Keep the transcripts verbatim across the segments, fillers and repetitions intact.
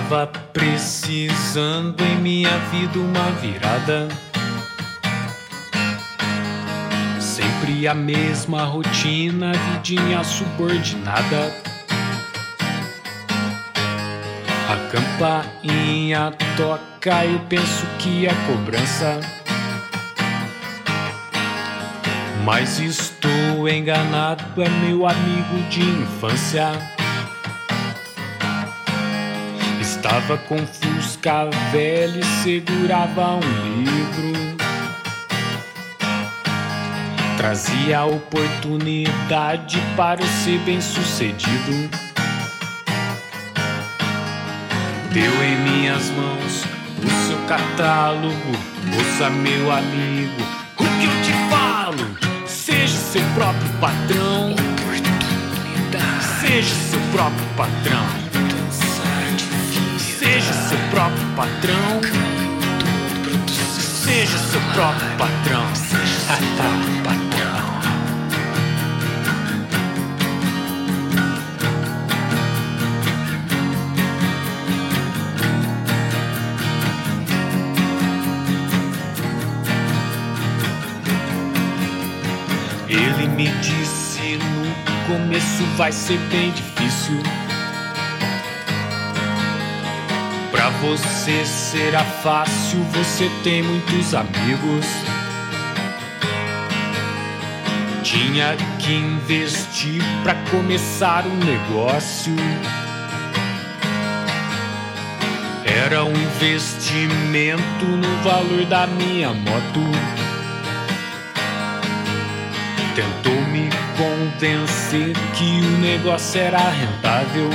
Tava precisando em minha vida uma virada. Sempre a mesma rotina, vidinha subordinada. A campainha toca, eu penso que é cobrança. Mas estou enganado, é meu amigo de infância. Estava com Fusca velho e segurava um livro. Trazia oportunidade para eu ser bem sucedido. Deu em minhas mãos o seu catálogo. Ouça, meu amigo, o que eu te falo. Seja seu próprio patrão. Seja seu próprio patrão. Seja seu próprio patrão. Seja seu próprio patrão. Seja seu próprio patrão. Ele me disse no começo vai ser bem difícil. Pra você será fácil, você tem muitos amigos. Tinha que investir pra começar um negócio. Era um investimento no valor da minha moto. Tentou me convencer que o negócio era rentável.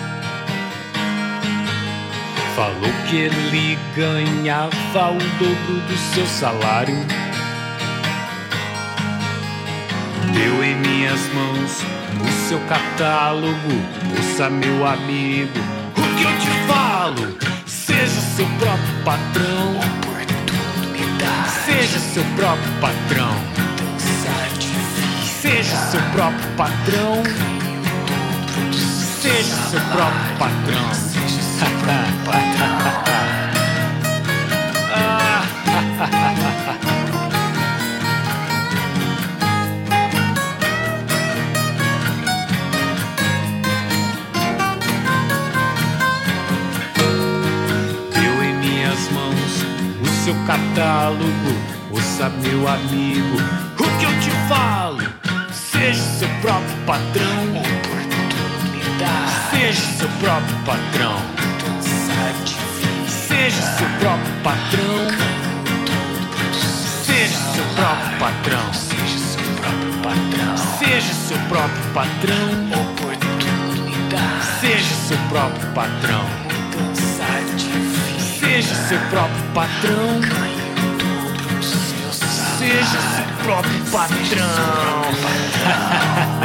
Falou que ele ganhava o dobro do seu salário. Deu em minhas mãos o seu catálogo. Ouça, meu amigo, o que eu te falo. Seja seu próprio patrão. Oportunidade. Seja seu próprio patrão. Seja seu próprio patrão. Seja seu próprio patrão. Seja seu próprio patrão. Deu em minhas mãos o seu catálogo. Ouça, meu amigo, o que eu te falo. Seja seu próprio patrão. Oportunidade. Seja seu próprio patrão. Seja seu próprio patrão. Seja seu próprio patrão. Seja seu próprio patrão. Seja seu próprio patrão. Oportunidade. Seja seu próprio patrão. Seja seu próprio patrão. Seja seu próprio patrão.